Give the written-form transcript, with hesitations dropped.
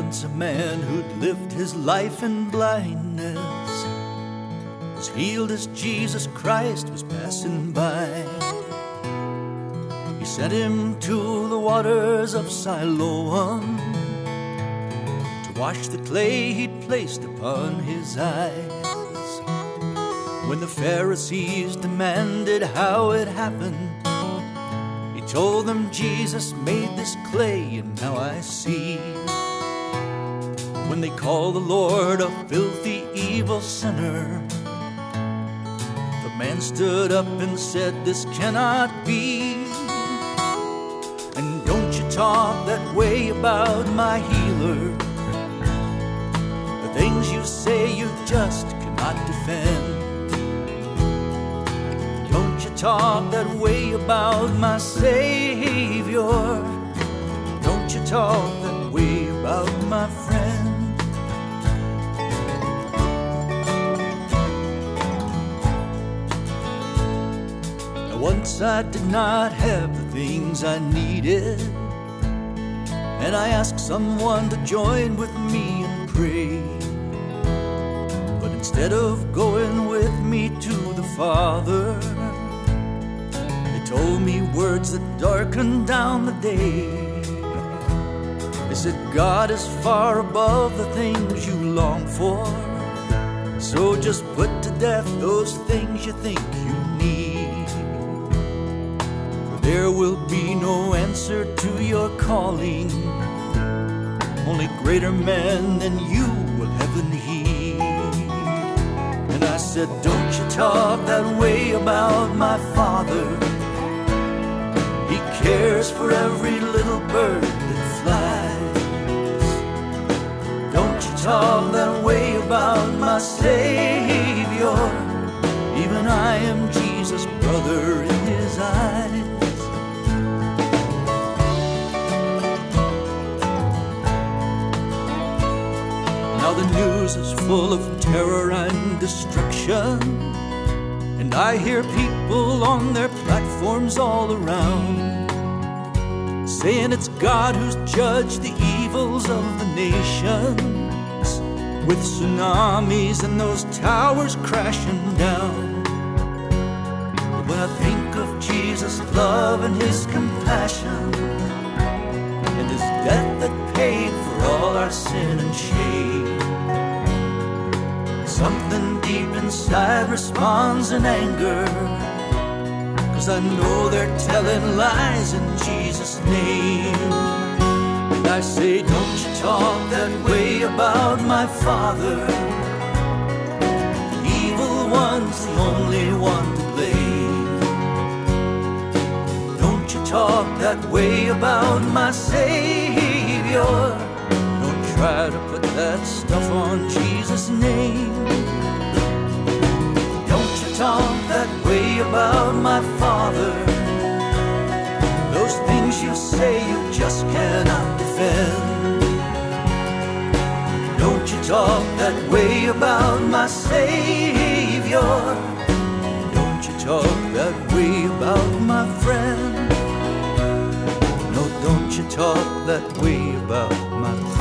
once a man who'd lived his life in blindness was healed as Jesus Christ was passing by. He sent him to the waters of Siloam to wash the clay he'd placed upon his eyes. When the Pharisees demanded how it happened, he told them Jesus made this clay, and now I see. When they called the Lord a filthy, evil sinner, the man stood up and said, "This cannot be. And don't you talk that way about my healer. The things you say you just cannot defend. Don't you talk that way about my Savior. Don't you talk that way about my friend." Once I did not have the things I needed, and I asked someone to join with me and pray. But instead of going with me to the Father, they told me words that darkened down the day. They said, "God is far above the things you long for, so just put to death those things you think you need. There will be no answer to your calling. Only greater men than you will heaven heed." And I said, "Don't you talk that way about my Father. He cares for every little bird that flies. Don't you talk that way about my Savior. Even I am Jesus' brother in his eyes." Now the news is full of terror and destruction, and I hear people on their platforms all around saying it's God who's judged the evils of the nations, with tsunamis and those towers crashing down. But when I think of Jesus' love and his compassion, and his death that paid for all our sin and shame, something deep inside responds in anger, 'cause I know they're telling lies in Jesus' name. And I say, "Don't you talk that way about my Father. The evil one's the only one to blame. Don't you talk that way about my Savior. Don't try to put that stuff on Jesus' name. Don't you talk that way about my Father. Those things you say you just cannot defend. Don't you talk that way about my Savior. Don't you talk that way about my friend. No, don't you talk that way about my friend."